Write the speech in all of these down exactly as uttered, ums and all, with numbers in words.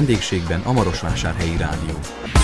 vendégségben a Marosvásárhelyi Rádió.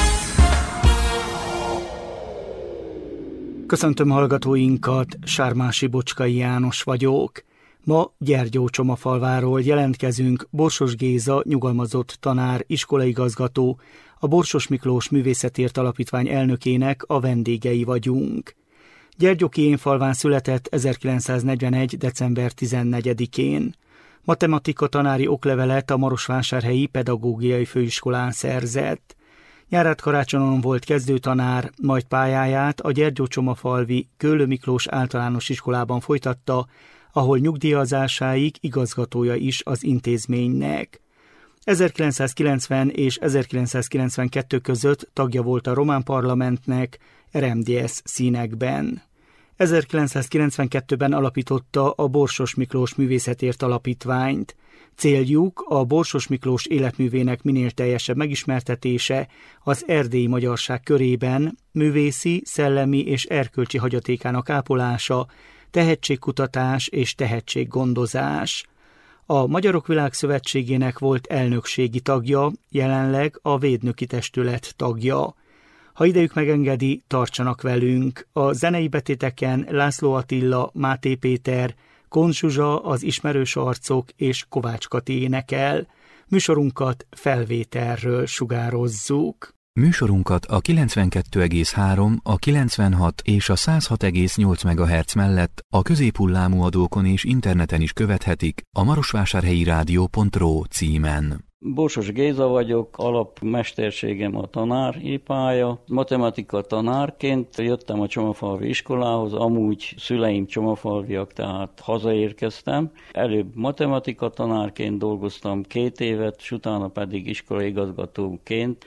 Köszöntöm hallgatóinkat, Sármási Bocskai János vagyok. Ma Gyergyócsomafalváról jelentkezünk, Borsos Géza nyugalmazott tanár, iskolaigazgató, a Borsos Miklós Művészetért Alapítvány elnökének a vendégei vagyunk. Gyergyókiénfalván született ezerkilencszáznegyvenegy. december tizennegyedikén. Matematika tanári oklevelet a Marosvásárhelyi Pedagógiai Főiskolán szerzett. Nyárádkarácsonon volt kezdőtanár, majd pályáját a Gyergyócsomafalvi Köllő Miklós Általános Iskolában folytatta, ahol nyugdíjazásáig igazgatója is az intézménynek. ezerkilencszázkilencven és ezerkilencszázkilencvenkettő között tagja volt a román parlamentnek er em dé es színekben. ezerkilencszázkilencvenkettőben alapította a Borsos Miklós Művészetért Alapítványt. Céljuk a Borsos Miklós életművének minél teljesebb megismertetése az erdélyi magyarság körében, művészi, szellemi és erkölcsi hagyatékának ápolása, tehetségkutatás és tehetséggondozás. A Magyarok Világszövetségének volt elnökségi tagja, jelenleg a Védnöki Testület tagja. Ha idejük megengedi, tartsanak velünk. A zenei betéteken László Attila, Máté Péter, Kohn Zsuzsa, az Ismerős Arcok és Kovács Kati énekel. Műsorunkat felvételről sugározzuk. Műsorunkat a kilencvenkettő egész három, a kilencvenhat és a száz hat egész nyolc megahertz mellett a középhullámú adókon és interneten is követhetik a marosvásárhelyi rádió pont ro címen. Borsos Géza vagyok, alapmesterségem a tanári pálya. Matematika tanárként jöttem a Csomafalvi iskolához, amúgy szüleim csomafalviak, tehát hazaérkeztem. Előbb matematika tanárként dolgoztam két évet, és utána pedig iskolaigazgatóként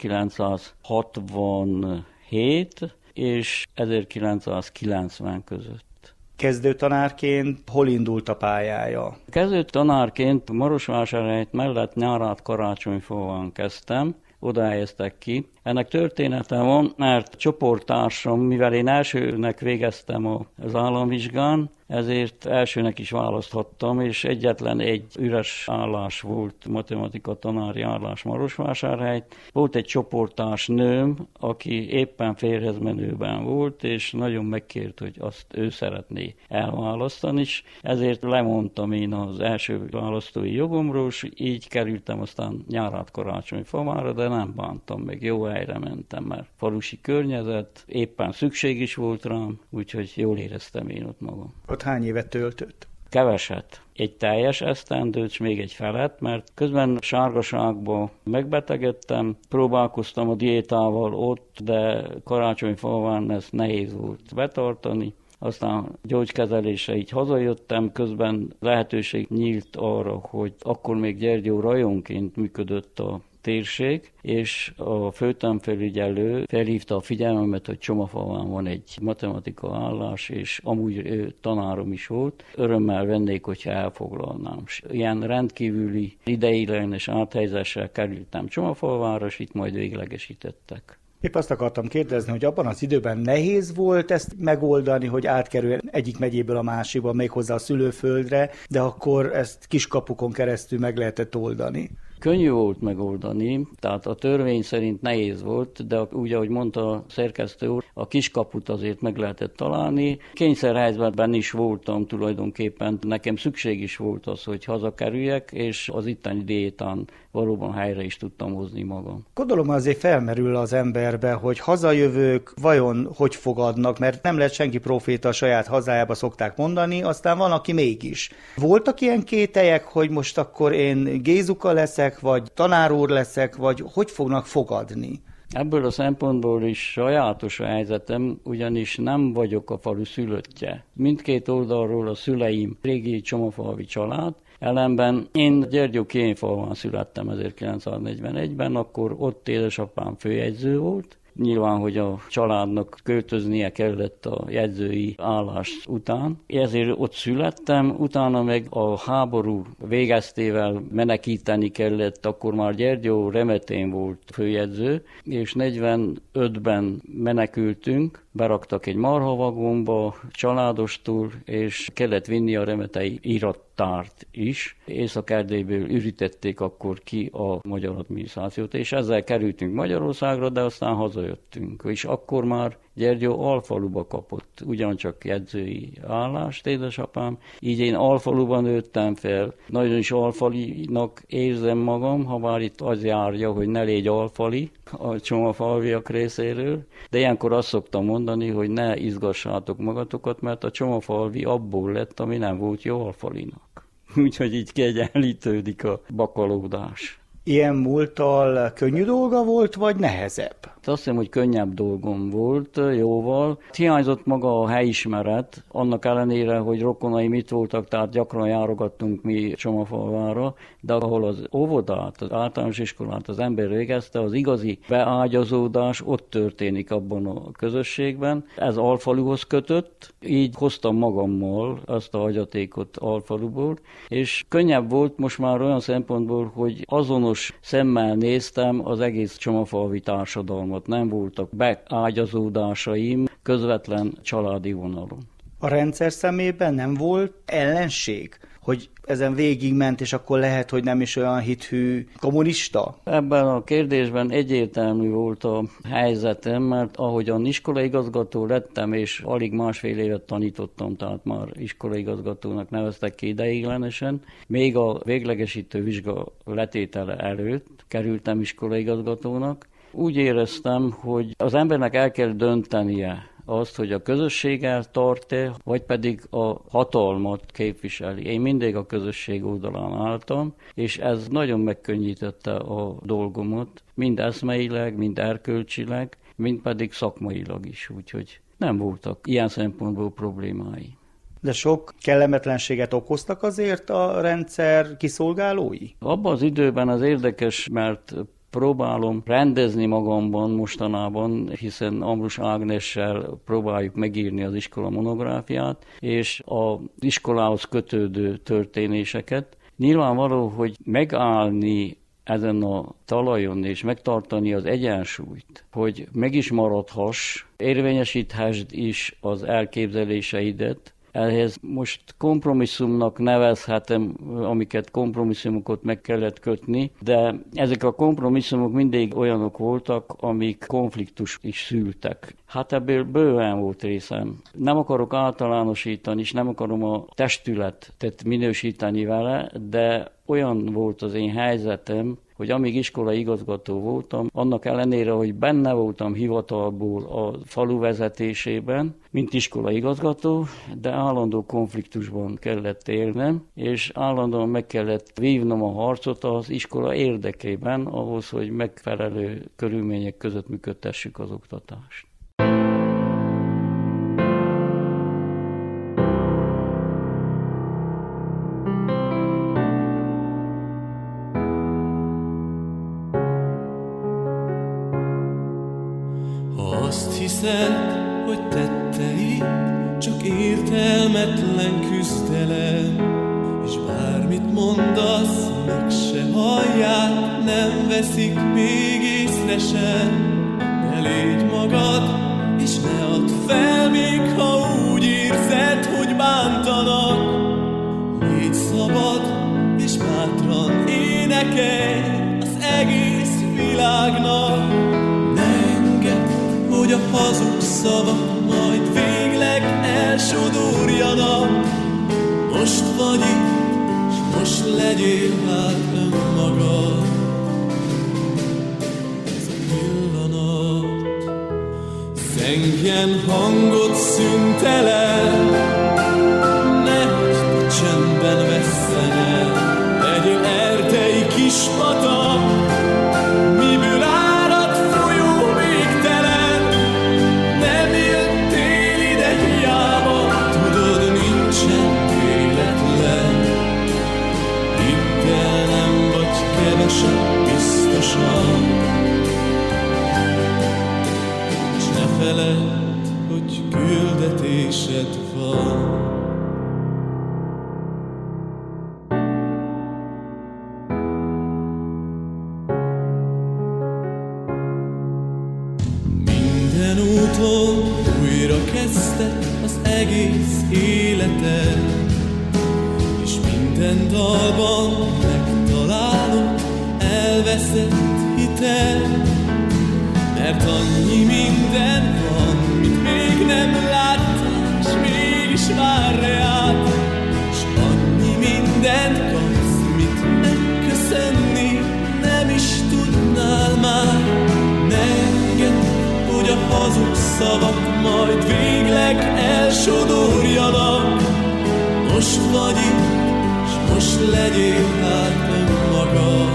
ezerkilencszázhatvanhét és ezerkilencszázkilencven között. Kezdőtanárként hol indult a pályája? Kezdőtanárként Marosvásárhely mellett Nyárádkarácsonyfalván kezdtem, oda helyeztek ki. Ennek története van, mert csoporttársam, mivel én elsőnek végeztem az államvizsgán, ezért elsőnek is választhattam, és egyetlen egy üres állás volt, matematika tanári állás Marosvásárhely. Volt egy csoporttárs nőm, aki éppen férjezmenőben volt, és nagyon megkért, hogy azt ő szeretné elválasztani, és ezért lemondtam én az első választói jogomról, és így kerültem aztán Nyárádkarácsonyfalvára, de nem bántam meg, jó helyre mentem, mert falusi környezet, éppen szükség is volt rám, úgyhogy jól éreztem én ott magam. Ott hány évet töltött? Keveset. Egy teljes esztendőt, és még egy felet, mert közben sárgaságba megbetegedtem, próbálkoztam a diétával ott, de Karácsonyfalván ez nehéz volt betartani. Aztán gyógykezelésre így hazajöttem, közben lehetőség nyílt arra, hogy akkor még Gyergyó rajonként működött a térség, és a főtanfelügyelő felhívta a figyelmemet, hogy Csomafalván van egy matematika állás, és amúgy ő tanárom is volt. Örömmel vennék, hogyha elfoglalnám. Ilyen rendkívüli ideiglenes áthelyezéssel kerültem Csomafalvánra, és itt majd véglegesítettek. Épp azt akartam kérdezni, hogy abban az időben nehéz volt ezt megoldani, hogy átkerül egyik megyéből a másikba, méghozzá a szülőföldre, de akkor ezt kiskapukon keresztül meg lehetett oldani. Könnyű volt megoldani, tehát a törvény szerint nehéz volt, de úgy, ahogy mondta a szerkesztő úr, a kiskaput azért meg lehetett találni. Kényszerhelyzetben is voltam tulajdonképpen, nekem szükség is volt az, hogy hazakerüljek, és az itteni diétán valóban helyre is tudtam hozni magam. Gondolom azért felmerül az emberbe, hogy hazajövők vajon hogy fogadnak, mert nem lehet senki proféta a saját hazájába, szokták mondani, aztán van, aki mégis. Voltak ilyen kételyek, hogy most akkor én Gézuka leszek, vagy tanár úr leszek, vagy hogy fognak fogadni? Ebből a szempontból is sajátos a helyzetem, ugyanis nem vagyok a falu szülöttje. Mindkét oldalról a szüleim régi csomafalvi család, ellenben én Gyergyókiénfalván születtem ezerkilencszáznegyvenegyben, akkor ott édesapám főjegyző volt. Nyilván, hogy a családnak költöznie kellett a jegyzői állás után. Ezért ott születtem, utána meg a háború végeztével menekíteni kellett, akkor már Gyergyó Remetén volt főjegyző, és negyvenötben menekültünk, beraktak egy marhavagomba családostul, és kellett vinni a remetei irat tárt is. Észak-Erdélyből ürítették akkor ki a magyar adminisztrációt, és ezzel kerültünk Magyarországra, de aztán hazajöttünk. És akkor már Gyergyó Alfaluba kapott ugyancsak jegyzői állást, édesapám. Így én Alfaluban nőttem fel. Nagyon is alfalinak érzem magam, ha már itt az járja, hogy ne légy alfali a csomafalviak részéről. De ilyenkor azt szoktam mondani, hogy ne izgassátok magatokat, mert a csomafalvi abból lett, ami nem volt jó alfalinak. Úgyhogy így kiegyenlítődik a bakalódás. Ilyen múlttal könnyű dolga volt, vagy nehezebb? Azt hiszem, hogy könnyebb dolgom volt jóval. Hiányzott maga a helyismeret, annak ellenére, hogy rokonai mit voltak, tehát gyakran járogattunk mi Csomafalvára, de ahol az óvodát, az általános iskolát az ember végezte, az igazi beágyazódás ott történik abban a közösségben. Ez Alfaluhoz kötött, így hoztam magammal azt a hagyatékot Alfaluból, és könnyebb volt most már olyan szempontból, hogy azonos szemmel néztem az egész csomafalvi társadalmat. Nem voltak beágyazódásaim közvetlen családi vonalon. A rendszer szemében nem volt ellenség, hogy ezen végigment, és akkor lehet, hogy nem is olyan hithű kommunista? Ebben a kérdésben egyértelmű volt a helyzetem, mert ahogyan iskolaigazgató lettem, és alig másfél évet tanítottam, tehát már iskolaigazgatónak neveztek ki ideiglenesen, még a véglegesítő vizsga letétele előtt kerültem iskolaigazgatónak. Úgy éreztem, hogy az embernek el kell döntenie azt, hogy a közösséggel tart-e, vagy pedig a hatalmat képviseli. Én mindig a közösség oldalán álltam, és ez nagyon megkönnyítette a dolgomat, mind eszmeileg, mind erkölcsileg, mind pedig szakmailag is, úgyhogy nem voltak ilyen szempontból problémái. De sok kellemetlenséget okoztak azért a rendszer kiszolgálói? Abban az időben az érdekes, mert próbálom rendezni magamban mostanában, hiszen Ambrus Ágnessel próbáljuk megírni az iskola monográfiát, és az iskolához kötődő történéseket. Nyilvánvaló, hogy megállni ezen a talajon és megtartani az egyensúlyt, hogy meg is maradhass, érvényesíthessd is az elképzeléseidet. Ehhez most kompromisszumnak nevezhetem, amiket kompromisszumokat meg kellett kötni, de ezek a kompromisszumok mindig olyanok voltak, amik konfliktus is szültek. Hát ebből bőven volt részem. Nem akarok általánosítani, és nem akarom a testületet minősíteni vele, de olyan volt az én helyzetem, hogy amíg iskolai igazgató voltam, annak ellenére, hogy benne voltam hivatalból a falu vezetésében, mint iskolai igazgató, de állandó konfliktusban kellett élnem, és állandóan meg kellett vívnom a harcot az iskola érdekében, ahhoz, hogy megfelelő körülmények között működtessük az oktatást. Azt hiszed, hogy tettei csak értelmetlen küzdelem, és bármit mondasz, meg se hallják, nem veszik még észre sem. Ne légy magad, és ne add fel, még ha úgy érzed, hogy bántanak. Légy szabad, és bátran énekelj az egész világnak. Hogy a hazug szavak majd végleg elsodorjanak. Most vagy itt, s most legyél hát önmagad. Ez a pillanat zengjen hangot szüntelen, nehogy a csendben vesszen el. Legyél erdei kis patak, miből árad folyó végtelen. Nem jöttél ide hiába, tudod, nincsen véletlen. Hidd el, nem vagy kevesen biztosan, s ne feledd, hogy küldetésed van. Újra kezdted az egész életed, és minden Minden dalban megtalálod elveszett hitet, mert annyi minden van, mit még nem láttál, s mégis vár reát, s annyi mindent kapsz, mit megköszönni nem is tudnál már. Ne engedd, hogy a hazug szavak majd végleg elsodorjanak. Most vagy itt, s most legyél hát önmagad.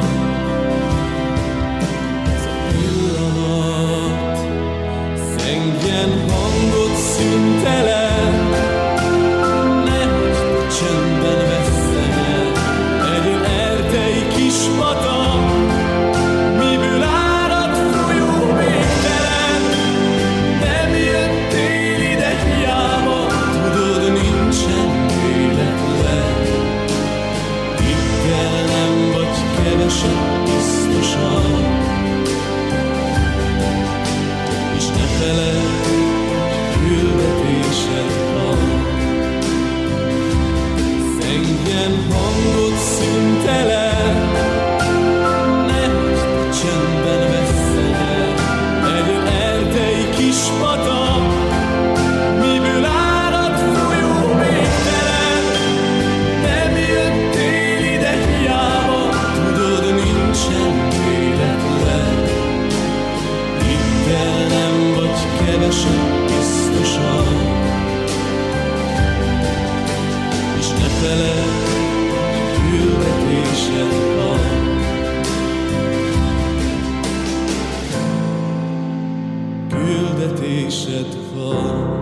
Ez a pillanat szengjen hangot szüntelen, nehogy csöndben vesszen el. Legyél erdei kis patak, miből árad folyó végtelen. Nem jöttél ide hiába, tudod, nincsen véletlen. Hidd el, nem vagy kevesebb biztosan, és ne feledd, küldetésed van. Szengjen hangot szüntelen, nehogy csöndben vesszen el. Legyél erdei kis patak, miből árad folyó végtelen. Nem jöttél ide hiába, tudod, nincsen véletlen. Hidd el, nem vagy kevesebb biztosan, és ne feledd, küldetésed van. Küldetésed van.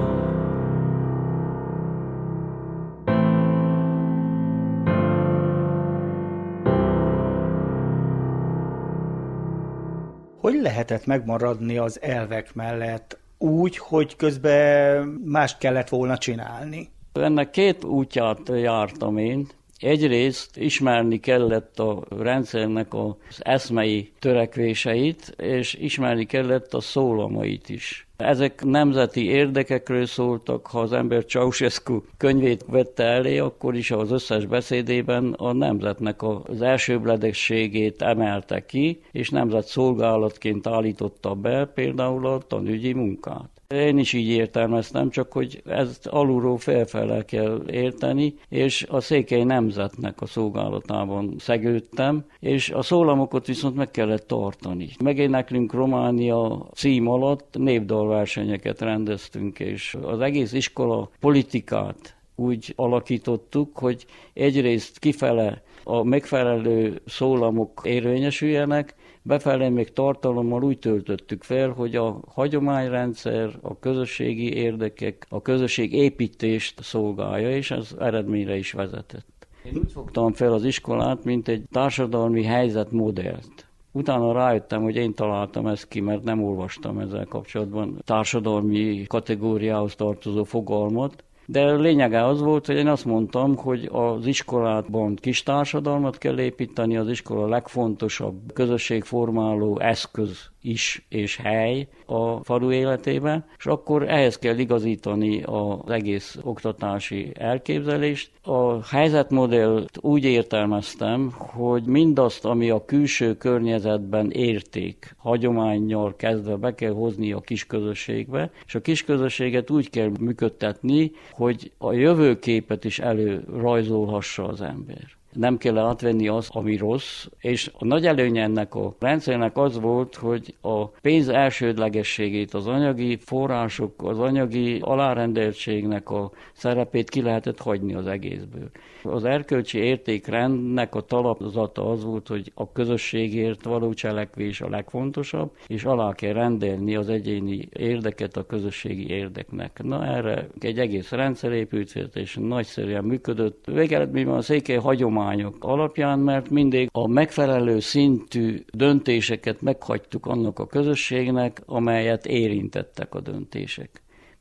Hogy lehetett megmaradni az elvek mellett úgy, hogy közben mást kellett volna csinálni? Ennek két útját jártam én. Egyrészt ismerni kellett a rendszernek az eszmei törekvéseit, és ismerni kellett a szólamait is. Ezek nemzeti érdekekről szóltak, ha az ember Ceausescu könyvét vette elé, akkor is az összes beszédében a nemzetnek az elsőbledességét emelte ki, és nemzetszolgálatként állította be például a tanügyi munkát. Én is így értelmeztem, csak hogy ezt alulról felfele kell érteni, és a székely nemzetnek a szolgálatában szegődtem, és a szólamokat viszont meg kellett tartani. Megéneklünk Románia cím alatt népdalversenyeket rendeztünk, és az egész iskola politikát úgy alakítottuk, hogy egyrészt kifele a megfelelő szólamok érvényesüljenek, befelé még tartalommal úgy töltöttük fel, hogy a hagyományrendszer, a közösségi érdekek, a közösség építést szolgálja, és ez eredményre is vezetett. Én úgy fogtam fel az iskolát, mint egy társadalmi helyzetmodellt. Utána rájöttem, hogy én találtam ezt ki, mert nem olvastam ezzel kapcsolatban társadalmi kategóriához tartozó fogalmat, de lényege az volt, hogy én azt mondtam, hogy az iskolában kis társadalmat kell építeni, az iskola legfontosabb közösségformáló eszköz is és hely a falu életében, és akkor ehhez kell igazítani az egész oktatási elképzelést. A helyzetmodellt úgy értelmeztem, hogy mindazt, ami a külső környezetben érték, hagyománnyal kezdve be kell hozni a kisközösségbe, és a kisközösséget úgy kell működtetni, hogy a jövőképet is előrajzolhassa az ember. Nem kell átvenni azt, ami rossz, és a nagy előnye ennek a rendszernek az volt, hogy a pénz elsődlegességét, az anyagi források, az anyagi alárendeltségnek a szerepét ki lehetett hagyni az egészből. Az erkölcsi értékrendnek a talapzata az volt, hogy a közösségért való cselekvés a legfontosabb, és alá kell rendelni az egyéni érdeket a közösségi érdeknek. Na erre egy egész rendszer épült, és nagyszerűen működött. Végeredményben a székely hagyományok alapján, mert mindig a megfelelő szintű döntéseket meghagytuk annak a közösségnek, amelyet érintettek a döntések.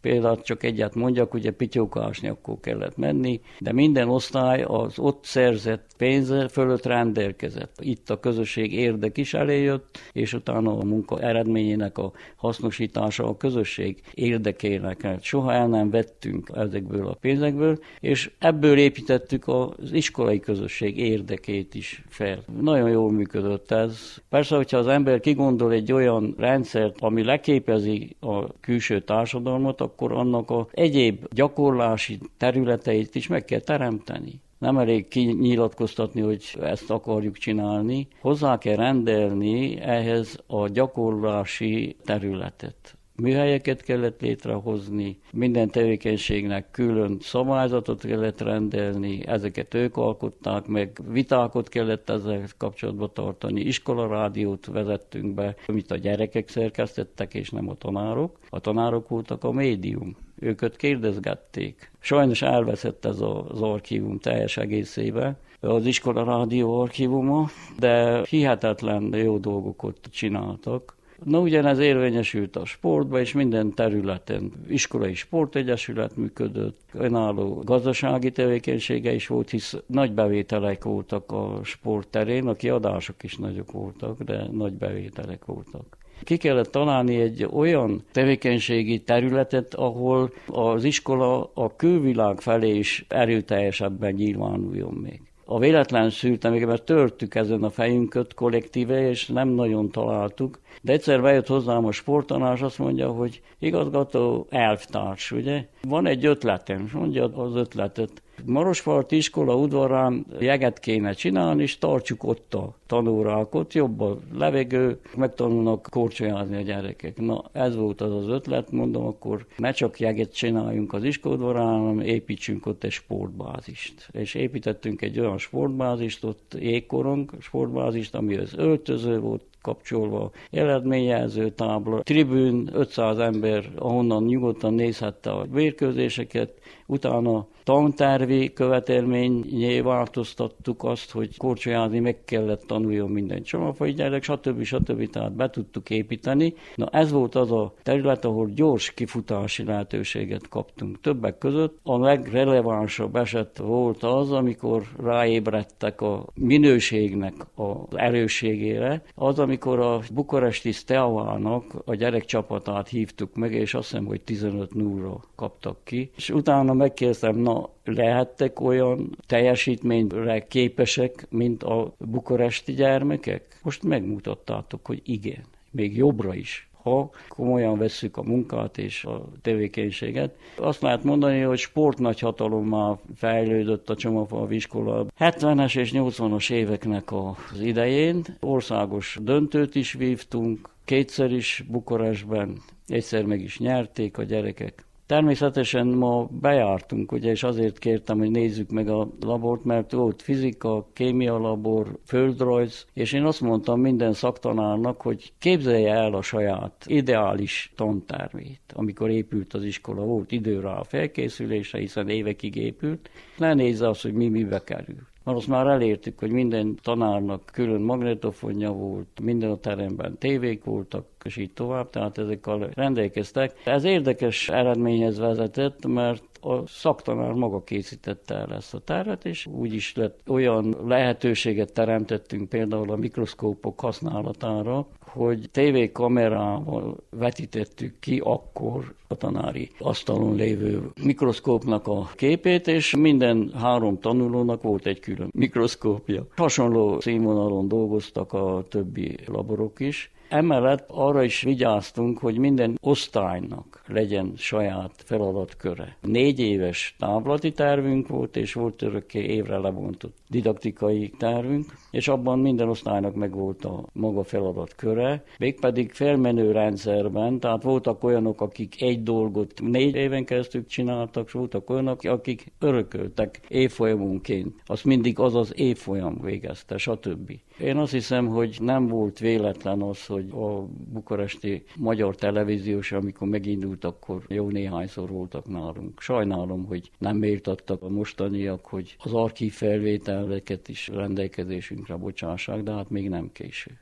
Például csak egyet mondjak, ugye pityókásni akkor kellett menni, de minden osztály az ott szerzett pénze fölött rendelkezett. Itt a közösség érdek is eléjött, és utána a munka eredményének a hasznosítása a közösség érdekének. Soha el nem vettünk ezekből a pénzekből, és ebből építettük az iskolai közösség érdekét is fel. Nagyon jól működött ez. Persze, hogyha az ember kigondol egy olyan rendszert, ami leképezi a külső társadalmat, akkor annak az egyéb gyakorlási területeit is meg kell teremteni. Nem elég kinyilatkoztatni, hogy ezt akarjuk csinálni. Hozzá kell rendelni ehhez a gyakorlási területet. Műhelyeket kellett létrehozni, minden tevékenységnek külön szabályzatot kellett rendelni, ezeket ők alkották meg, vitákat kellett ezzel kapcsolatban tartani, iskolarádiót vezettünk be, amit a gyerekek szerkesztettek, és nem a tanárok. A tanárok voltak a médium, őket kérdezgették. Sajnos elveszett ez az archívum teljes egészében, az iskolarádió archívuma, de hihetetlen jó dolgokat csináltak. Na, ugyanez érvényesült a sportban, és minden területen. Iskolai sportegyesület működött, önálló gazdasági tevékenysége is volt, hisz nagy bevételek voltak a sportterén, a kiadások is nagyok voltak, de nagy bevételek voltak. Ki kellett találni egy olyan tevékenységi területet, ahol az iskola a külvilág felé is erőteljesebben nyilvánuljon még. A véletlen szülte még, mert törtük ezen a fejünket kollektíve, és nem nagyon találtuk. De egyszer bejött hozzám a sporttanár, azt mondja, hogy igazgató elvtárs, ugye? Van egy ötletem, és mondja az ötletet. Marosparti iskola udvarán jeget kéne csinálni, és tartsuk ott a tanórákot, jobb a levegő, megtanulnak korcsolyázni a gyerekek. Na, ez volt az az ötlet, mondom, akkor ne csak jeget csináljunk az iskola udvarán, hanem építsünk ott egy sportbázist. És építettünk egy olyan sportbázist, ott jégkorong sportbázist, ami az öltöző volt kapcsolva, eredményjelző tábla, tribűn, ötszáz ember, ahonnan nyugodtan nézhette a mérkőzéseket, utána tantervi követelményé változtattuk azt, hogy korcsolyázni meg kellett tanuljon minden csomagfai gyerek, stb. stb. Tehát be tudtuk építeni. Na, ez volt az a terület, ahol gyors kifutási lehetőséget kaptunk. Többek között a legrelevánsabb eset volt az, amikor ráébredtek a minőségnek az erősségére, az, amikor a bukaresti Steavának a gyerekcsapatát hívtuk meg, és azt hiszem, hogy tizenöt nullra kaptak ki. És utána megkérdeztem, na, lehettek olyan teljesítményre képesek, mint a bukaresti gyermekek? Most megmutattátok, hogy igen, még jobbra is, ha komolyan vesszük a munkát és a tevékenységet. Azt lehet mondani, hogy sportnagyhatalommá fejlődött a Csomagfalvi iskola hetvenes és nyolcvanas éveknek az idején. Országos döntőt is vívtunk, kétszer is Bukarestben, egyszer meg is nyerték a gyerekek. Természetesen ma bejártunk, ugye, és azért kértem, hogy nézzük meg a labort, mert volt fizika, kémia labor, földrajz, és én azt mondtam minden szaktanárnak, hogy képzelje el a saját ideális tantermét. Amikor épült az iskola, volt idő rá a felkészülésre, hiszen évekig épült, ne nézze azt, hogy mi mibe kerül. Mert azt már elértük, hogy minden tanárnak külön magnetofonja volt, minden a teremben tévék voltak, és így tovább, tehát ezekkel rendelkeztek. Ez érdekes eredményhez vezetett, mert a szaktanár maga készítette el ezt a tervet, és úgy is lett olyan lehetőséget teremtettünk például a mikroszkópok használatára, hogy tévékamerával vetítettük ki akkor a tanári asztalon lévő mikroszkópnak a képét, és minden három tanulónak volt egy külön mikroszkópja. Hasonló színvonalon dolgoztak a többi laborok is. Emellett arra is vigyáztunk, hogy minden osztálynak legyen saját feladatköre. Négy éves távlati tervünk volt, és volt örökké évre lebontott didaktikai tervünk, és abban minden osztálynak megvolt a maga feladatköre, mégpedig felmenő rendszerben, tehát voltak olyanok, akik egy dolgot négy éven keresztül csináltak, és voltak olyanok, akik örököltek évfolyamunként. Azt mindig az az évfolyam végezte, stb. Én azt hiszem, hogy nem volt véletlen az, hogy a bukaresti magyar televíziós, amikor megindult, akkor jó néhányszor voltak nálunk. Sajnálom, hogy nem méltattak a mostaniak, hogy az archív felvételeket is rendelkezésünkre bocsássák, de hát még nem késő.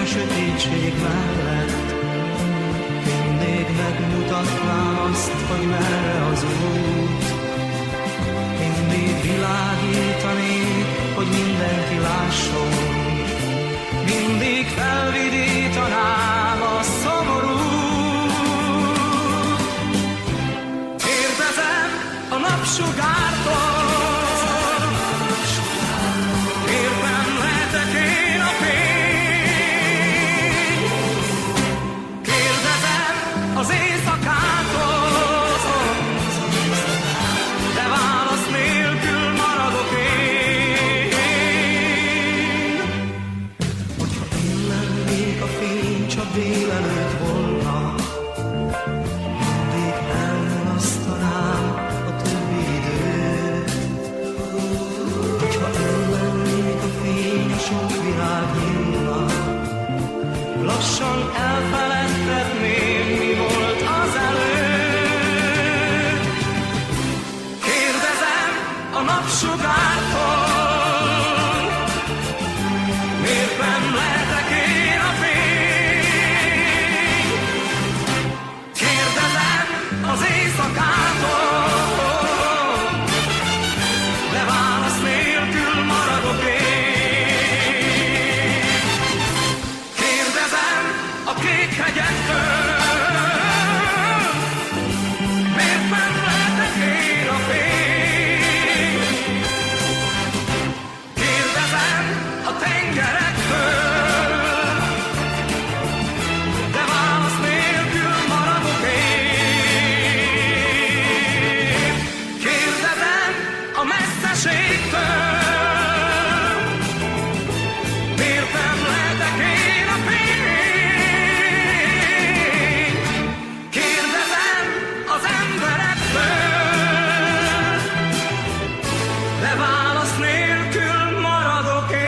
sötétség mellett, mindig megmutatnám azt, hogy merre az út. Mindig világítanék, hogy mindenki lásson, mindig felvidítanám a szomorút. Kérdezem a napsugártól, miért nem lehetek én a fény? Kérdezem az éjszakától, de válasz nélkül maradok én. Hogyha én lennék a fény, csak délelőtt volna, mindig elmulasztanám a többi időt. Hogyha én lennék a fény, sok virág nyílna, lassan elfeledtetném, mi volt az előtt. Kérdezem a napsugártól, miért nem lehetek én a fény? Kérdezem az éjszakától, de válasz nélkül maradok én. Kérdezem a kék hegyektől, miért nem lehetek én a fény? Kérdezem a tengerektől, de válasz nélkül maradok én. Kérdezem a messzeségtől, miért nem lehetek én a fény? Kérdezem az emberektől, de válasz nélkül maradok én.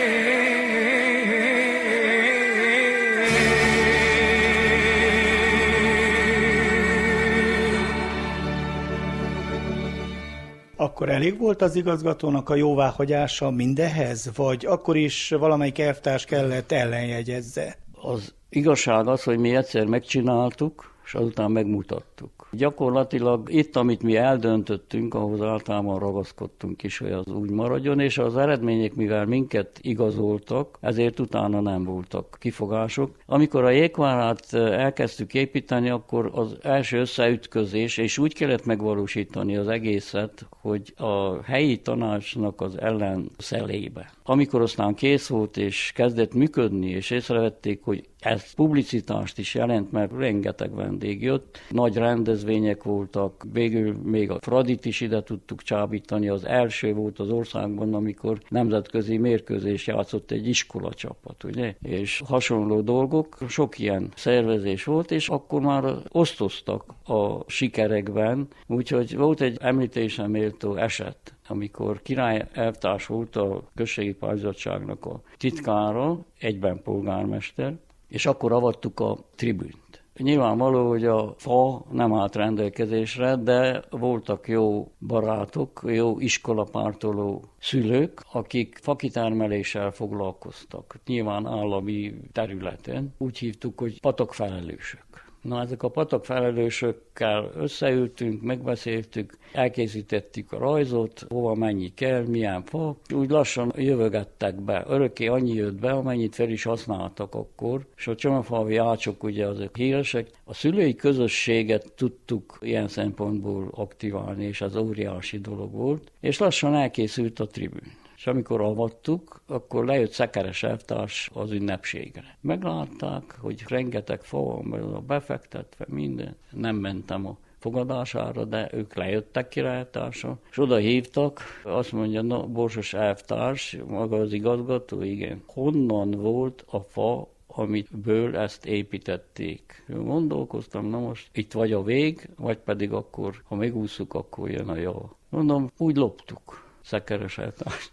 Akkor elég volt az igazgatónak a jóváhagyása mindenhez, vagy akkor is valamelyik elvtárs kellett ellenjegyezze? Az igazság az, hogy mi egyszer megcsináltuk, és azután megmutattuk. Gyakorlatilag itt, amit mi eldöntöttünk, ahhoz általában ragaszkodtunk is, hogy az úgy maradjon, és az eredmények, mivel minket igazoltak, ezért utána nem voltak kifogások. Amikor a jégvárát elkezdtük építeni, akkor az első összeütközés, és úgy kellett megvalósítani az egészet, hogy a helyi tanácsnak az ellenszelébe. Amikor aztán kész volt, és kezdett működni, és észrevették, hogy ez publicitást is jelent, mert rengeteg vendég jött, nagy rendezvények voltak, végül még a Fradit is ide tudtuk csábítani, az első volt az országban, amikor nemzetközi mérkőzés játszott egy iskolacsapat, ugye? És hasonló dolgok, sok ilyen szervezés volt, és akkor már osztoztak a sikerekben, úgyhogy volt egy említésem méltó eset, amikor király elvtárs volt a községi pártbizottságnak a titkára, egyben polgármester, és akkor avattuk a tribünt. Nyilvánvaló, hogy a fa nem állt rendelkezésre, de voltak jó barátok, jó iskolapártoló szülők, akik fakitermeléssel foglalkoztak, nyilván állami területen. Úgy hívtuk, hogy patakfelelősök. Na, ezek a patakfelelősökkel összeültünk, megbeszéltük, elkészítettük a rajzot, hova mennyi kell, milyen fa. Úgy lassan jövögettek be. Örökké annyi jött be, amennyit fel is használtak akkor. És a csomafalvi ácsok ugye azok híresek. A szülői közösséget tudtuk ilyen szempontból aktiválni, és ez óriási dolog volt. És lassan elkészült a tribün. És amikor avattuk, akkor lejött Szekeres elvtárs az ünnepségre. Meglátták, hogy rengeteg fa van befektetve, minden. Nem mentem a fogadására, de ők lejöttek királytársa, és oda hívtak, azt mondja, na, Borsos elvtárs, maga az igazgató, igen. Honnan volt a fa, amitből ezt építették? Gondolkoztam, na most itt vagy a vég, vagy pedig akkor, ha megúszuk, akkor jön a jó. Mondom, úgy loptuk Szekeres elvtárs.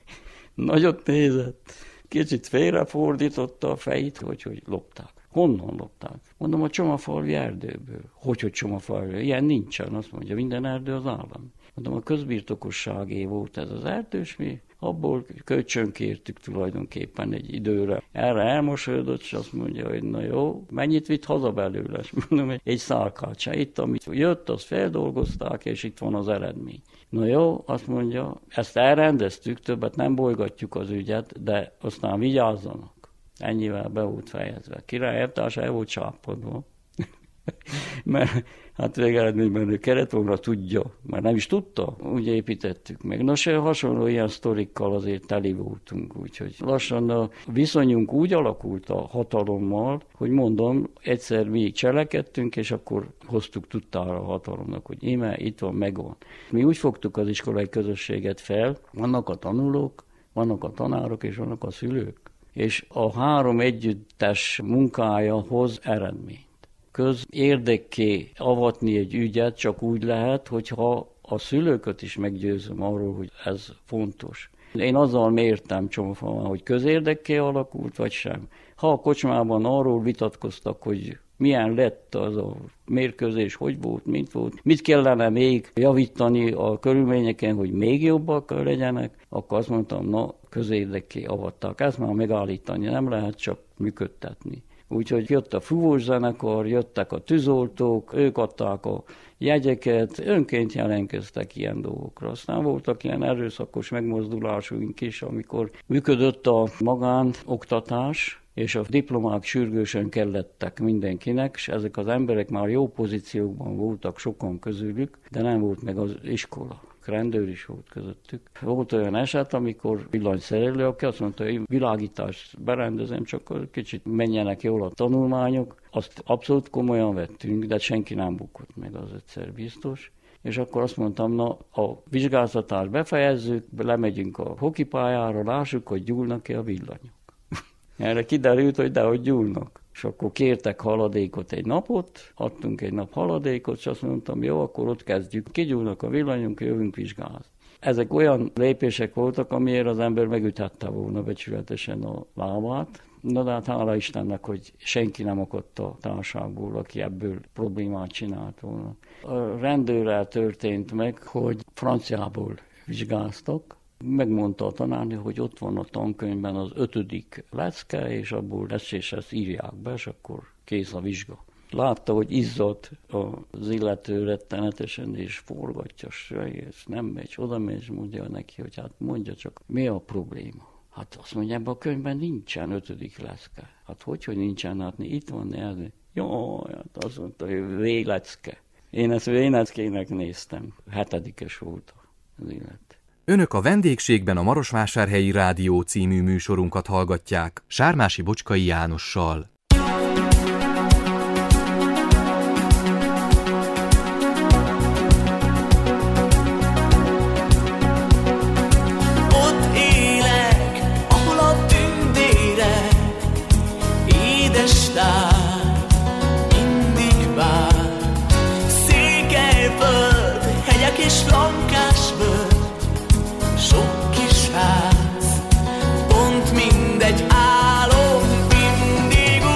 Nagyot nézett, kicsit félrefordította a fejét, hogy, hogy lopták. Honnan lopták? Mondom, a csomafalvi erdőből. Hogy, hogy csomafalvi? Ilyen nincsen, azt mondja, minden erdő az állam. Mondom, a közbirtokosságé volt ez az erdősmi, abból kölcsönkértük tulajdonképpen egy időre. Erre elmosolyodott, és azt mondja, hogy na jó, mennyit vitt haza belőle? Mondom, egy szálkácsa. Itt, amit jött, azt feldolgozták, és itt van az eredmény. Na jó, azt mondja, ezt elrendeztük, többet nem bolygatjuk az ügyet, de aztán vigyázzanak. Ennyivel be volt fejezve. Király elvtárs el volt csápodva. Mert hát végeredményben ő kellett volna tudja, mert nem is tudta, úgy építettük meg. Nos, hasonló ilyen sztorikkal azért teli voltunk, úgyhogy lassan a viszonyunk úgy alakult a hatalommal, hogy mondom, egyszer mi cselekedtünk, és akkor hoztuk tudtára a hatalomnak, hogy íme, itt van, megvan. Mi úgy fogtuk az iskolai közösséget fel, vannak a tanulók, vannak a tanárok, és vannak a szülők. És a három együttes munkája hoz eredményt. Közérdekké avatni egy ügyet csak úgy lehet, hogyha a szülőköt is meggyőzöm arról, hogy ez fontos. Én azzal mértem Csomófalván, hogy közérdekké alakult, vagy sem. Ha a kocsmában arról vitatkoztak, hogy milyen lett az a mérkőzés, hogy volt, mint volt, mit kellene még javítani a körülményeken, hogy még jobbak legyenek, akkor azt mondtam, na, közérdekké avatták. Ezt már megállítani nem lehet, csak működtetni. Úgyhogy jött a fúvós zenekar, jöttek a tűzoltók, ők adták a jegyeket, önként jelentkeztek ilyen dolgokra. Aztán voltak ilyen erőszakos megmozdulásunk is, amikor működött a magánoktatás, és a diplomák sürgősen kellettek mindenkinek, és ezek az emberek már jó pozíciókban voltak, sokan közülük, de nem volt meg az iskola. Rendőr is volt közöttük. Volt olyan eset, amikor villanyszerelő, aki azt mondta, hogy világítást berendezem, csak kicsit menjenek jól a tanulmányok. Azt abszolút komolyan vettünk, de senki nem bukott meg, az egyszer biztos. És akkor azt mondtam, na, a vizsgázatást befejezzük, lemegyünk a hokipályára, lássuk, hogy gyúlnak-e a villanyok. Erre kiderült, hogy dehogy gyúlnak. És akkor kértek haladékot egy napot, adtunk egy nap haladékot, és azt mondtam, jó, akkor ott kezdjük. Kigyúlnak a villanyunk, jövünk vizsgázni. Ezek olyan lépések voltak, amiért az ember megüthette volna becsületesen a lábát. Na de hát hála Istennek, hogy senki nem akadt a társágból, aki ebből problémát csinált volna. A rendőrrel történt meg, hogy franciából vizsgáztak. Megmondta a tanárnő, hogy ott van a tankönyvben az ötödik lecke, és abból ezt és ezt írják be, és akkor kész a vizsga. Látta, hogy izzadt az illető rettenetesen, és forgatja, ez nem megy, oda megy, és mondja neki, hogy hát mondja csak, mi a probléma? Hát azt mondja, ebben a könyvben nincsen ötödik lecke. Hát hogy, hogy nincsen, hát itt van nyelvi. Jó, hát azt mondta, hogy véglecke. Én ezt végleckének néztem. Hetedikes volt az illető. Önök a vendégségben a Marosvásárhelyi Rádió című műsorunkat hallgatják Sármási Bocskai Jánossal. Ott élek, ahol a tündérek, édes tár, mindig vár. Székelyföld, hegyek és lankásföld, sok kis ház, pont mindegy álom, mindig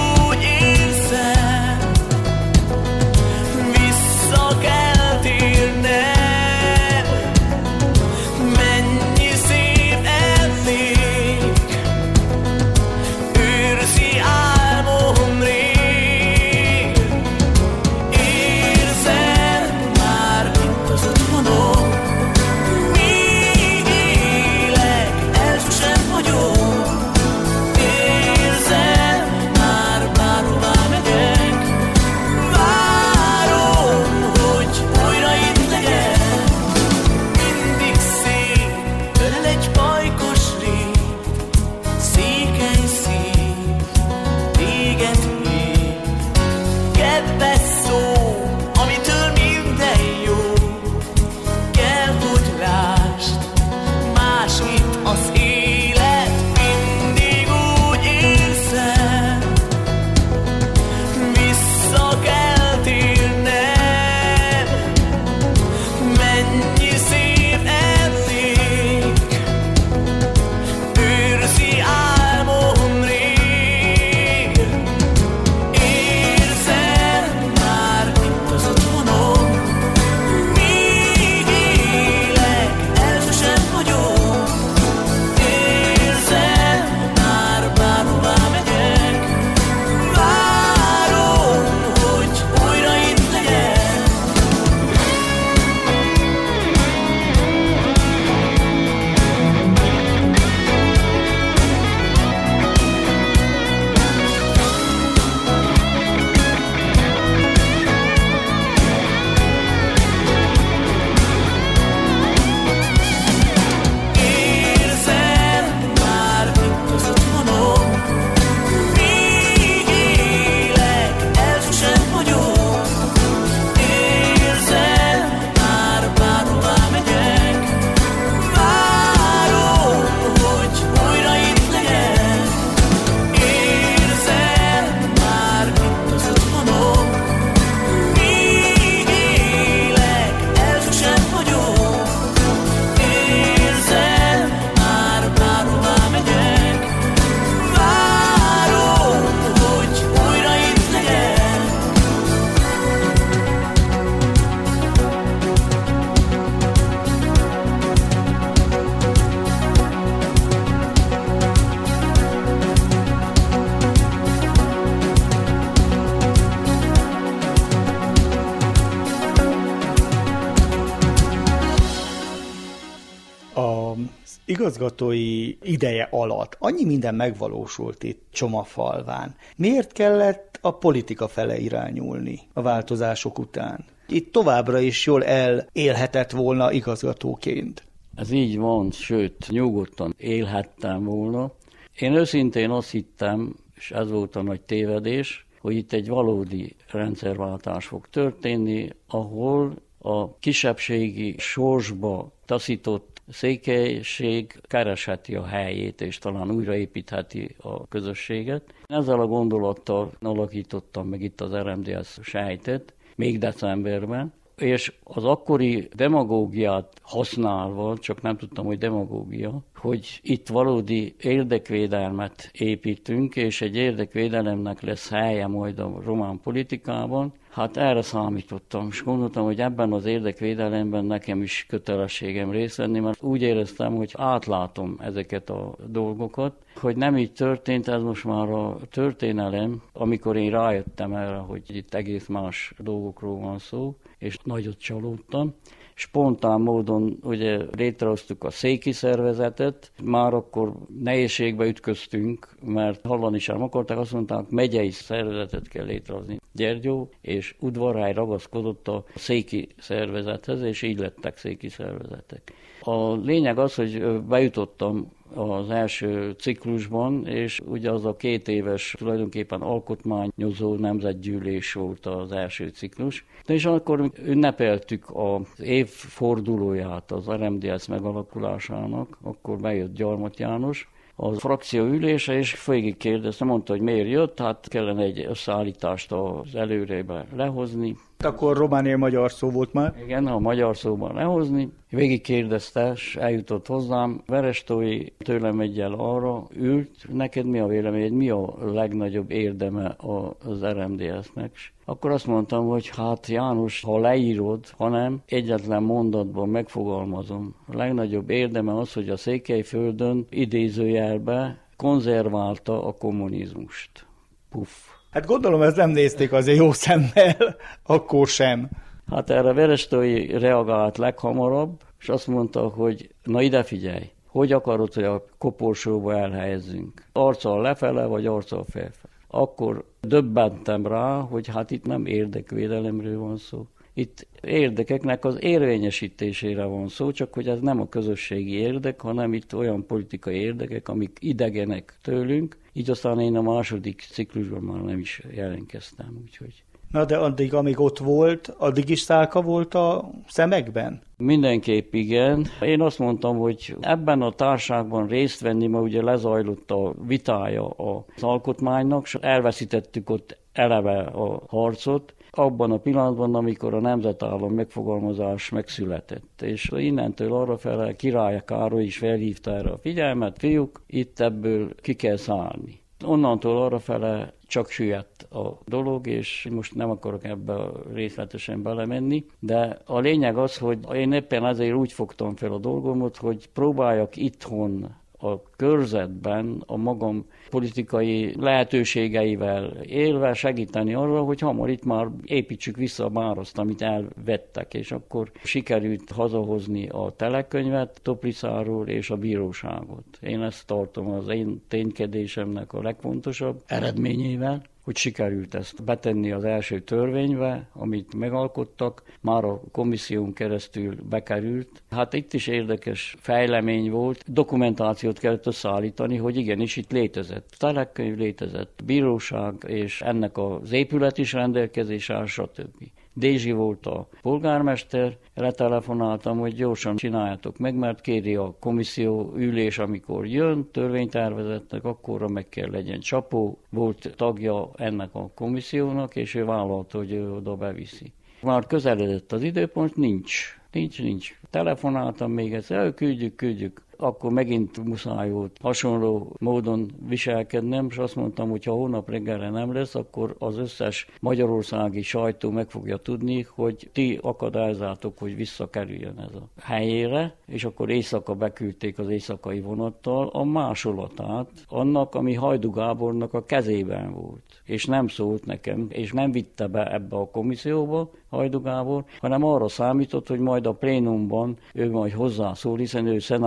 igazgatói ideje alatt annyi minden megvalósult itt Csomafalván. Miért kellett a politika fele irányulni a változások után? Itt továbbra is jól elélhetett volna igazgatóként. Ez így van, sőt, nyugodtan élhettem volna. Én őszintén azt hittem, és ez volt a nagy tévedés, hogy itt egy valódi rendszerváltás fog történni, ahol a kisebbségi sorsba taszított székelység keresheti a helyét, és talán újraépítheti a közösséget. Ezzel a gondolattal alakítottam meg itt az er em dé es sejtet, még decemberben, és az akkori demagógiát használva, csak nem tudtam, hogy demagógia, hogy itt valódi érdekvédelmet építünk, és egy érdekvédelemnek lesz helye majd a román politikában. Hát erre számítottam, és gondoltam, hogy ebben az érdekvédelemben nekem is kötelességem részt venni, mert úgy éreztem, hogy átlátom ezeket a dolgokat, hogy nem így történt, ez most már a történelem, amikor én rájöttem erre, hogy itt egész más dolgokról van szó, és nagyot csalódtam. Spontán módon ugye létrehoztuk a széki szervezetet, már akkor nehézségbe ütköztünk, mert hallani sem akarták, azt mondták, megyei szervezetet kell létrehozni. Gyergyó és Udvarhely ragaszkodott a széki szervezethez, és így lettek széki szervezetek. A lényeg az, hogy bejutottam az első ciklusban, és ugye az a két éves tulajdonképpen alkotmányozó nemzetgyűlés volt az első ciklus. És akkor ünnepeltük az évfordulóját az er em dé es megalakulásának, akkor bejött Gyarmat János a frakció ülése, és végig kérdezte, mondta, hogy miért jött, hát kellene egy összeállítást az előrébe lehozni. Akkor romániai magyar szó volt már? Igen, a magyar szóban lehozni. Végig kérdezte, és eljutott hozzám. Verestói tőlem egyel arra ült, neked mi a véleményed, mi a legnagyobb érdeme az er em dé es-nek? Akkor azt mondtam, hogy hát János, ha leírod, hanem egyetlen mondatban megfogalmazom. A legnagyobb érdeme az, hogy a Székelyföldön idézőjelbe konzerválta a kommunizmust. Puff. Hát gondolom, ezt nem nézték azért jó szemmel, akkor sem. Hát erre Verestói reagált leghamarabb, és azt mondta, hogy na ide figyelj, hogy akarod, hogy a koporsóba elhelyezzünk? Arccal lefele, vagy arccal felfele? Akkor döbbentem rá, hogy hát itt nem érdekvédelemről van szó. Itt érdekeknek az érvényesítésére van szó, csak hogy ez nem a közösségi érdek, hanem itt olyan politikai érdekek, amik idegenek tőlünk. Így aztán én a második ciklusban már nem is jelentkeztem, úgyhogy... Na de addig, amíg ott volt, addig is szálka volt a szemekben? Mindenképp igen. Én azt mondtam, hogy ebben a társaságban részt venni, mert ugye lezajlott a vitája az alkotmánynak, és elveszítettük ott eleve a harcot, abban a pillanatban, amikor a nemzetállam megfogalmazás megszületett. És innentől arrafele Király Károly is felhívta erre a figyelmet, fiúk, itt ebből ki kell szállni. Onnantól arrafele csak süllyedt a dolog, és most nem akarok ebbe részletesen belemenni, de a lényeg az, hogy én éppen ezért úgy fogtam fel a dolgomat, hogy próbáljak itthon a körzetben a magam politikai lehetőségeivel élve segíteni arra, hogy hamar itt már építsük vissza a báraszt, amit elvettek, és akkor sikerült hazahozni a telekönyvet Topriszáról és a bíróságot. Én ezt tartom az én ténykedésemnek a legfontosabb eredményével, hogy sikerült ezt betenni az első törvénybe, amit megalkottak, már a komisszión keresztül bekerült. Hát itt is érdekes fejlemény volt, dokumentációt kellett összeállítani, hogy igenis itt létezett. Telekönyv létezett, bíróság, és ennek az épület is rendelkezésre, stb. Dézsi volt a polgármester, letelefonáltam, hogy gyorsan csináljátok meg, mert kéri a komisszió ülés, amikor jön törvénytervezetnek, akkorra meg kell legyen. Csapó volt tagja ennek a komissziónak, és ő vállalta, hogy ő oda beviszi. Már közeledett az időpont, nincs, nincs, nincs. Telefonáltam még egyszer, küldjük, küldjük. Akkor megint muszáj volt hasonló módon viselkednem, és azt mondtam, hogy ha hónap reggelre nem lesz, akkor az összes magyarországi sajtó meg fogja tudni, hogy ti akadályzátok, hogy visszakerüljön ez a helyére, és akkor éjszaka beküldték az éjszakai vonattal a másolatát annak, ami Hajdú Gábornak a kezében volt. És nem szólt nekem, és nem vitte be ebbe a komisszióba Hajdú Gábor, hanem arra számított, hogy majd a plénumban ő majd hozzászól, hiszen ő szenátor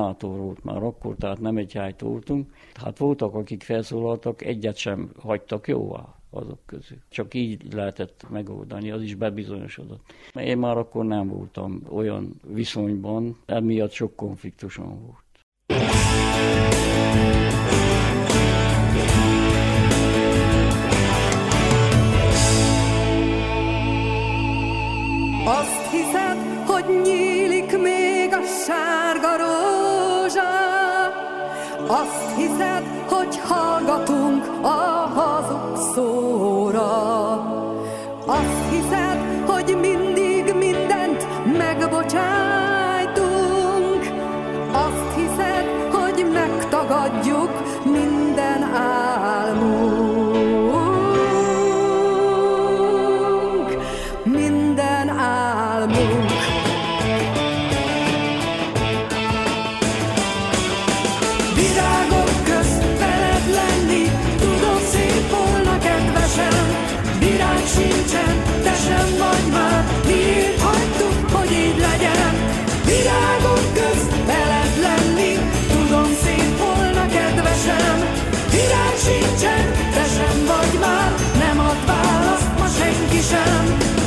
volt már akkor, tehát nem egy helyt voltunk. Hát voltak, akik felszólaltak, egyet sem hagytak jóvá azok közül. Csak így lehetett megoldani, az is bebizonyosodott. Én már akkor nem voltam olyan viszonyban, emiatt sok konfliktusom volt. Azt hiszed, hogy nyílik még a sárga rózsa, azt hiszed, hogy hallgatunk a hazug szóra, azt hiszed, hogy mindig mindent megbocsájtunk, azt hiszed, hogy megtagadjuk minden álmunk, minden álmunk. Virágok közt veled lenni, tudom szép volna kedvesem, virág sincsen, te sem vagy már, miért hagytuk, hogy így legyen? Virágok közt veled lenni, tudom szép volna kedvesem, virág sincsen, te sem vagy már, nem ad választ ma senki sem.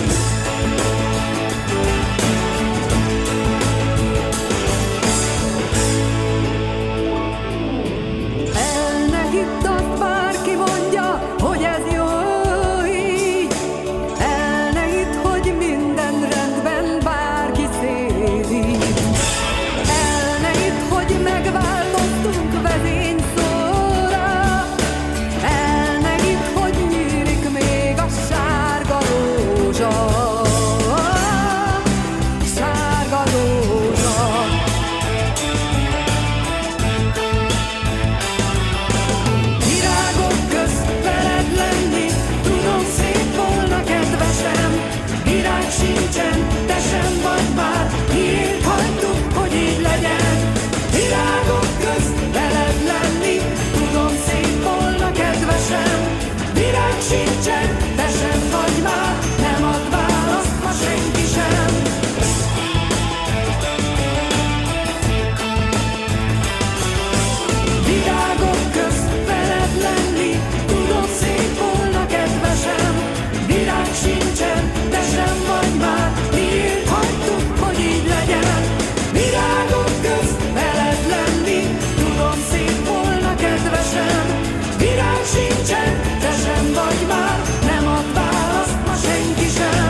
El ne hidd azt, bárki mondja, hogy ez jó így, el ne hidd, hogy minden rendben, bárki szédít. El ne hidd, hogy megváltoztunk vezényszóra, el ne hidd, hogy nyílik még a sárga rózsa, sárga rózsa. Virágok közt veled lenni, tudom szép volna kedvesem, virág sincsen, te sem vagy már, miért hagytuk, hogy így legyen? Virágok közt veled lenni, tudom szép volna kedvesem, virág sincsen, te sem vagy már, nem ad választ ma senki sem. Virágok közt veled lenni, tudom szép volna kedvesem, virág sincsen, te sem vagy már, miért hagytuk, hogy így legyen? Virágok közt veled lenni, tudom szép volna kedvesem, virág sincsen, te sem vagy már, nem ad választ ma senki sem.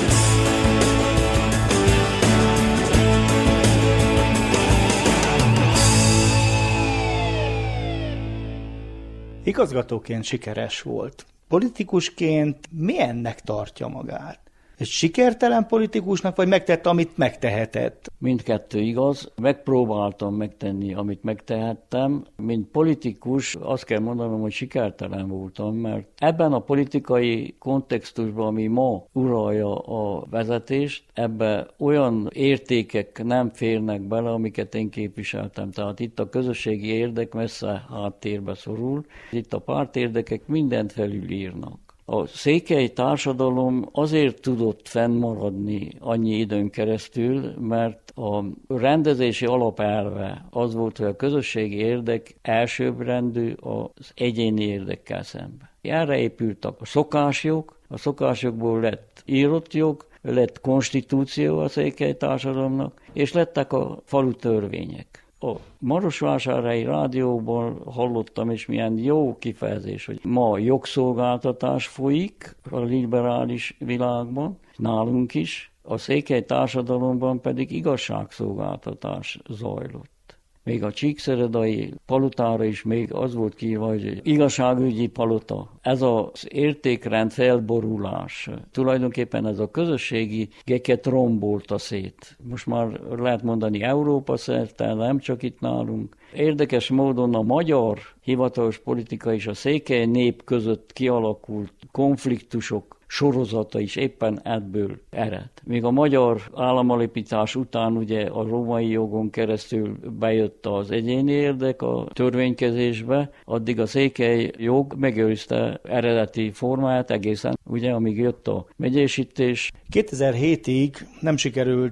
Igazgatóként sikeres volt. Politikusként milyennek tartja magát? Egy sikertelen politikusnak, vagy megtette, amit megtehetett? Mindkettő igaz. Megpróbáltam megtenni, amit megtehettem. Mint politikus azt kell mondanom, hogy sikertelen voltam, mert ebben a politikai kontextusban, ami ma uralja a vezetést, ebbe olyan értékek nem férnek bele, amiket én képviseltem. Tehát itt a közösségi érdek messze háttérbe szorul. Itt a pártérdekek mindent felülírnak. A székely társadalom azért tudott fennmaradni annyi időn keresztül, mert a rendezési alapelve az volt, hogy a közösségi érdek elsőbbrendű az egyéni érdekkel szemben. Erre épültek a szokásjog, a szokásjogból lett írott jog, lett konstitúció a székely társadalomnak, és lettek a falu törvények. A Marosvásárhelyi rádióban hallottam, és milyen jó kifejezés, hogy ma jogszolgáltatás folyik a liberális világban, nálunk is, a székely társadalomban pedig igazságszolgáltatás zajlott. Még a csíkszeredai palotára is még az volt kiírva, hogy igazságügyi palota. Ez az értékrend felborulás. Tulajdonképpen ez a közösségi geket rombolta szét. Most már lehet mondani Európa szerte, nem csak itt nálunk. Érdekes módon a magyar hivatalos politika és a székely nép között kialakult konfliktusok sorozata is éppen ebből ered. Még a magyar államalapítás után ugye a római jogon keresztül bejött az egyéni érdek a törvénykezésbe, addig a székely jog megőrizte eredeti formáját egészen, ugye, amíg jött a megyésítés. kétezer-hétig nem sikerült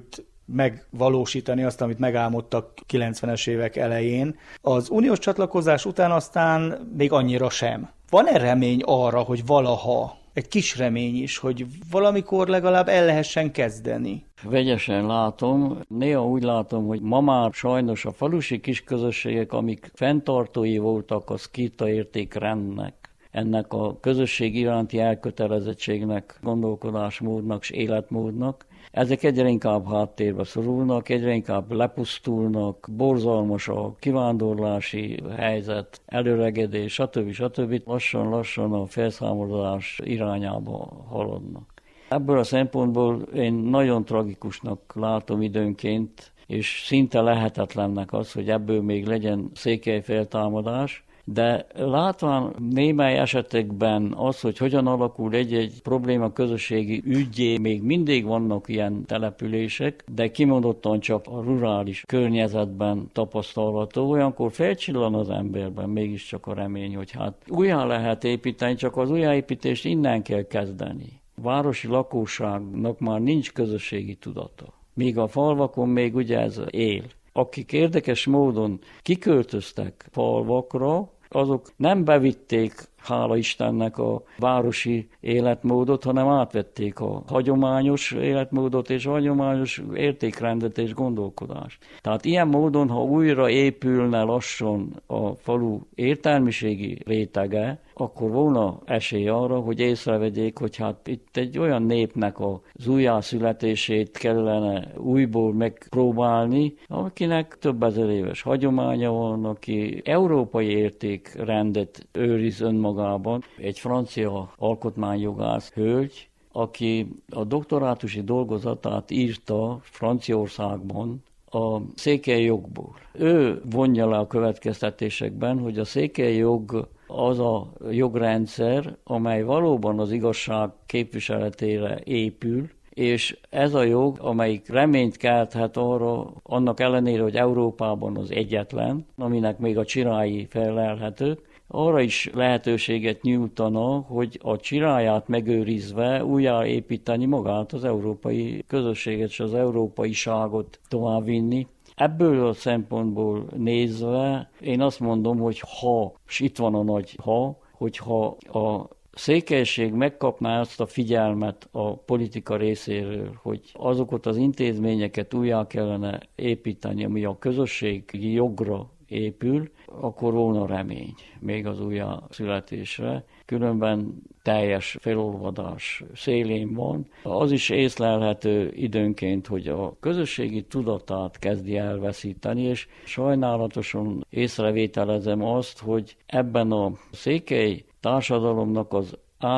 megvalósítani azt, amit megálmodtak kilencvenes évek elején. Az uniós csatlakozás után aztán még annyira sem. Van-e remény arra, hogy valaha, egy kis remény is, hogy valamikor legalább el lehessen kezdeni? Vegyesen látom, néha úgy látom, hogy ma már sajnos a falusi kis közösségek, amik fenntartói voltak a szkíta értékrendnek, ennek a közösség iránti elkötelezettségnek, gondolkodásmódnak és életmódnak, ezek egyre inkább háttérbe szorulnak, egyre inkább lepusztulnak, borzalmas a kivándorlási helyzet, előregedés, stb. stb. Lassan-lassan a felszámolás irányába haladnak. Ebből a szempontból én nagyon tragikusnak látom időnként, és szinte lehetetlennek az, hogy ebből még legyen székely feltámadás, de látván némely esetekben az, hogy hogyan alakul egy-egy probléma közösségi ügyé, még mindig vannak ilyen települések, de kimondottan csak a rurális környezetben tapasztalható, olyankor felcsillan az emberben mégiscsak a remény, hogy hát újjá lehet építeni, csak az újjáépítést innen kell kezdeni. A városi lakosságnak már nincs közösségi tudata, míg a falvakon még ugye ez él. Akik érdekes módon kiköltöztek falvakra, azok nem bevitték, hála Istennek, a városi életmódot, hanem átvették a hagyományos életmódot és a hagyományos értékrendet és gondolkodást. Tehát ilyen módon, ha újra épülne lassan a falu értelmiségi rétege, akkor volna esély arra, hogy észrevegyék, hogy hát itt egy olyan népnek az újjászületését kellene újból megpróbálni, akinek több ezer éves hagyománya van, aki európai értékrendet őriz önmagában. Egy francia alkotmányjogász hölgy, aki a doktorátusi dolgozatát írta Franciaországban a székely jogból. Ő vonja le a következtetésekben, hogy a székely jog az a jogrendszer, amely valóban az igazság képviseletére épül, és ez a jog, amelyik reményt kelthet arra, annak ellenére, hogy Európában az egyetlen, aminek még a csirái felelhetők, arra is lehetőséget nyújtana, hogy a csiráját megőrizve újjáépíteni magát az európai közösséget és az európaiságot továbbvinni. Ebből a szempontból nézve én azt mondom, hogy ha, és itt van a nagy ha, hogyha a székelység megkapná azt a figyelmet a politika részéről, hogy azokat az intézményeket újjá kellene építeni, ami a közösségi jogra épül, akkor volna remény még az újjászületésre. Különben teljes felolvadás szélén van. Az is észlelhető időnként, hogy a közösségi tudatát kezdi elveszíteni, és sajnálatosan észrevételezem azt, hogy ebben a székely társadalomnak az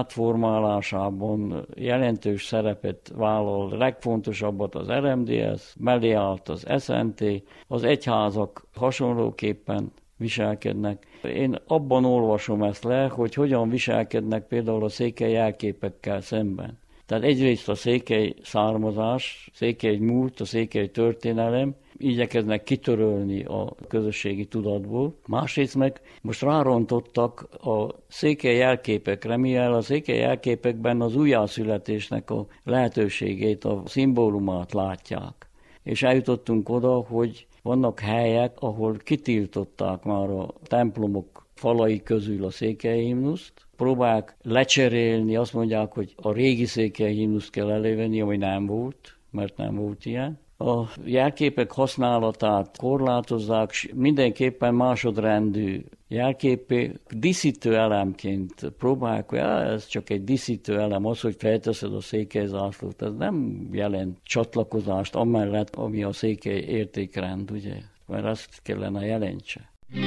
átformálásában jelentős szerepet vállal, legfontosabbat az er em dé es, mellé állt az es en té, az egyházak hasonlóképpen viselkednek. Én abban olvasom ezt le, hogy hogyan viselkednek például a székely jelképekkel szemben. Tehát egyrészt a székely származás, székely múlt, a székely történelem igyekeznek kitörölni a közösségi tudatból. Másrészt meg most rárontottak a székely jelképekre, mivel a székely jelképekben az újjászületésnek a lehetőségét, a szimbólumát látják. És eljutottunk oda, hogy vannak helyek, ahol kitiltották már a templomok falai közül a székely himnuszt, próbálják lecserélni, azt mondják, hogy a régi székely himnuszt kell elővenni, ami nem volt, mert nem volt ilyen. A jelképek használatát korlátozzák, mindenképpen másodrendű jelképé díszítő elemként próbálják, hogy ez csak egy díszítő elem, az, hogy felteszed a székely zászlót, ez nem jelent csatlakozást amellett, ami a székely értékrend, ugye, mert ezt kellene jelentse.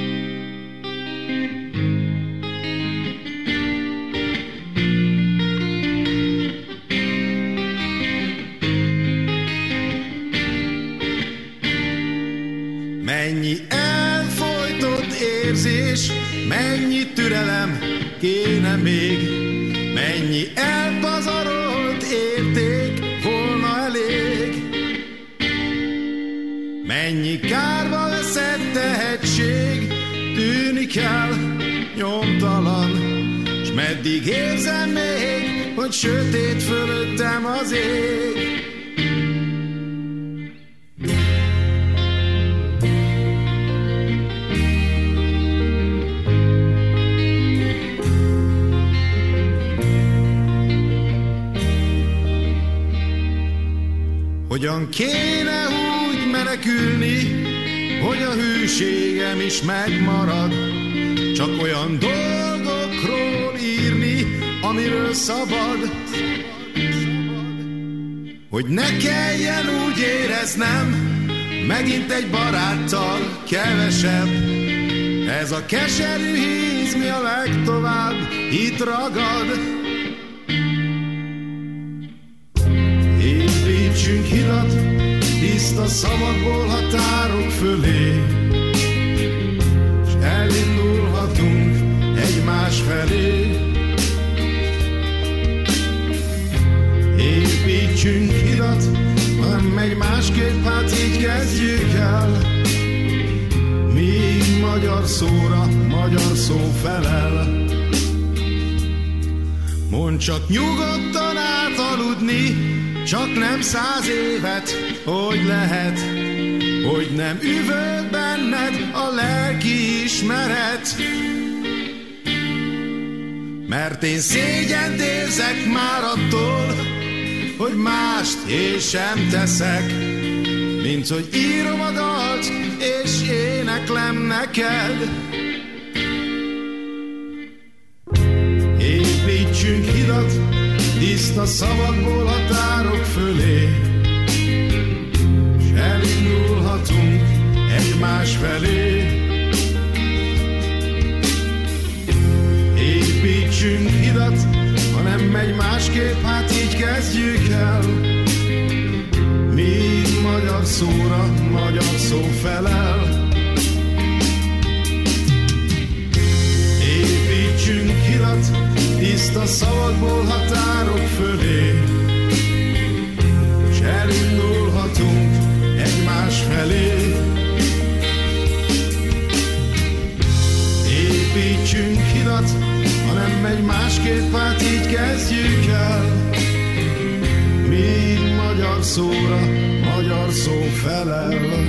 Mennyi elfojtott érzés, mennyi türelem kéne még, mennyi elpazarolt érték volna elég, mennyi kárba veszett tehetség tűnik el nyomtalan, s meddig érzem még, hogy sötét fölöttem az ég. hogyan kéne úgy menekülni, hogy a hűségem is megmarad, csak olyan dolgokról írni, amiről szabad, hogy ne kelljen úgy éreznem, megint egy baráttal kevesebb. Ez a keserű híz, mi a legtovább itt ragad. Építsünk hidat, tiszta szavakból határok fölé, s elindulhatunk egymás felé. Építsünk hidat, ha nem megy másképp, hát így kezdjük el. Míg magyar szóra magyar szó felel. Mondd csak nyugodtan átaludni, csak nem száz évet, hogy lehet, hogy nem üvöl benned a lelki ismeret. Mert én szégyent érzek már attól, hogy mást én sem teszek, mint hogy írom a dalt, és éneklem neked. Építsünk hidat, tiszta szavakból határok fölé, s elindulhatunk egymás felé. Építsünk hidat, ha nem megy másképp, hát így kezdjük el. Míg magyar szóra magyar szó felel. Építsünk hidat, tiszta szavakból határok fölé, s elindulhatunk egymás felé. Építsünk hidat, ha nem megy másképp, hát így kezdjük el. Míg magyar szóra magyar szó felel.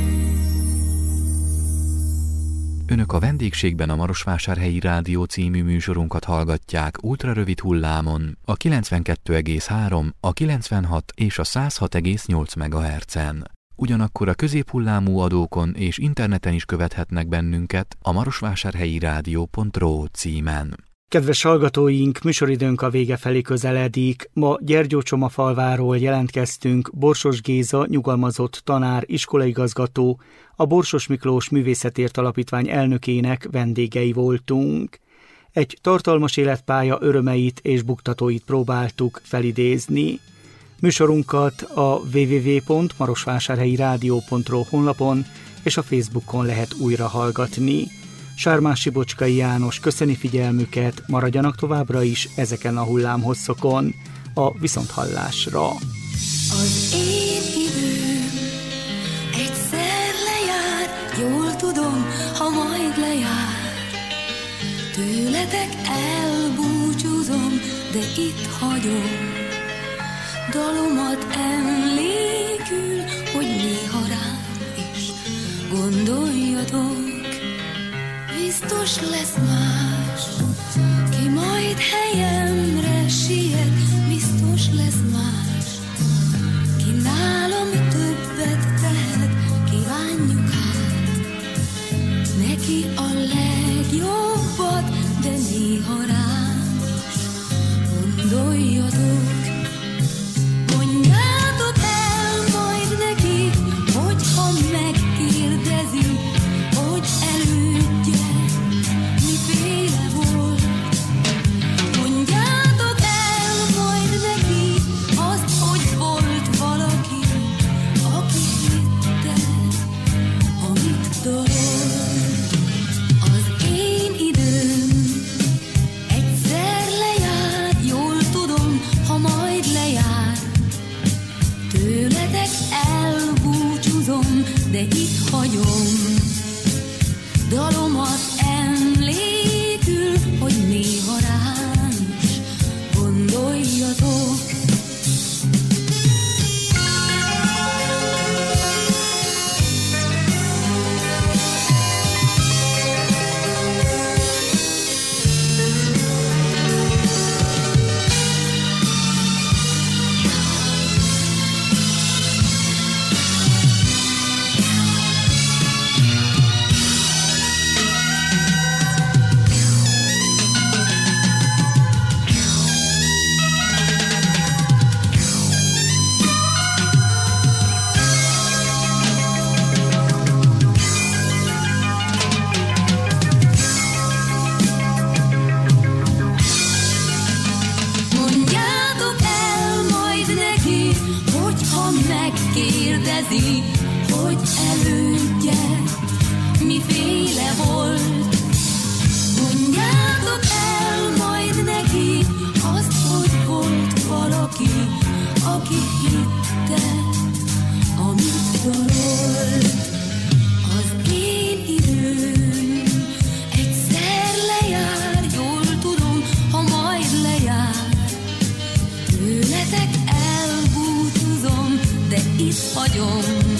Önök a vendégségben a Marosvásárhelyi Rádió című műsorunkat hallgatják ultrarövid hullámon, a kilencvenkettő egész három, a kilencvenhat és a száz hat egész nyolc megahertzen. Ugyanakkor a középhullámú adókon és interneten is követhetnek bennünket a marosvásárhelyi rádió pont ro címen. Kedves hallgatóink, műsoridőnk a vége felé közeledik. Ma Gyergyócsoma falváról jelentkeztünk, Borsos Géza, nyugalmazott tanár, iskolaigazgató, a Borsos Miklós Művészetért Alapítvány elnökének vendégei voltunk. Egy tartalmas életpálya örömeit és buktatóit próbáltuk felidézni. Műsorunkat a double-u double-u double-u pont marosvásárhelyi rádió pont ro honlapon és a Facebookon lehet újra hallgatni. Sármás Sibocskai János köszöni figyelmüket, maradjanak továbbra is ezeken a hullámhosszokon, a viszonthallásra. Az én időm egyszer lejár, jól tudom, ha majd lejár. Tőletek elbúcsúzom, de itt hagyom dalomat emlékül, hogy néha rám is gondoljatok. Biztos lesz más, ki majd helyemre siet, biztos lesz más, ki nálam többet tehet, kívánjuk hát neki a legjobbat, de néha rám is gondoljatok. Mondjátok el majd neki, hogyha megkérdezik, hogy elődje miféle volt. Mondjátok megkérdezi, hogy elődje miféle volt. Mondjátok el majd neki azt, hogy volt valaki, aki hitte, amit dalolt. Az én időm egyszer lejár, jól tudom, ha majd lejár. Tőletek elbúcsúzom, de itt hagyom